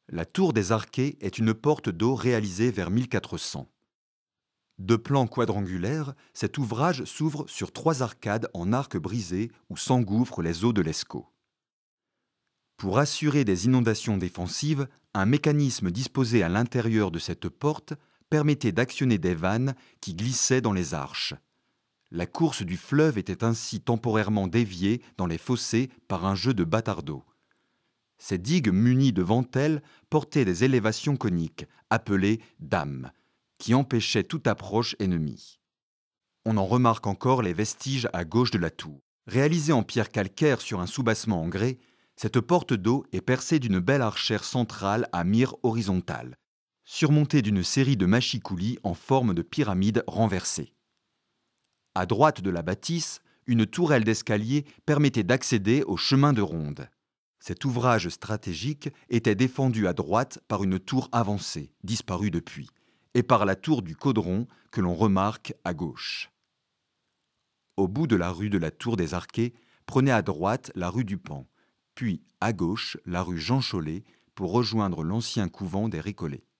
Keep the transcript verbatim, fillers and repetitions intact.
La tour des Arquets est une porte d'eau réalisée vers mille quatre cents. De plan quadrangulaire, cet ouvrage s'ouvre sur trois arcades en arc brisé où s'engouffrent les eaux de l'Escaut. Pour assurer des inondations défensives, un mécanisme disposé à l'intérieur de cette porte permettait d'actionner des vannes qui glissaient dans les arches. La course du fleuve était ainsi temporairement déviée dans les fossés par un jeu de bâtards d'eau. Ces digues munies de ventelles portaient des élévations coniques, appelées dames, qui empêchaient toute approche ennemie. On en remarque encore les vestiges à gauche de la tour. Réalisée en pierre calcaire sur un soubassement en grès, cette porte d'eau est percée d'une belle archère centrale à mire horizontale, surmontée d'une série de mâchicoulis en forme de pyramide renversée. À droite de la bâtisse, une tourelle d'escalier permettait d'accéder au chemin de ronde. Cet ouvrage stratégique était défendu à droite par une tour avancée, disparue depuis, et par la tour du Caudron que l'on remarque à gauche. Au bout de la rue de la Tour des Arquets, prenez à droite la rue du Pan, puis à gauche la rue Jean Chollet pour rejoindre l'ancien couvent des Récollets.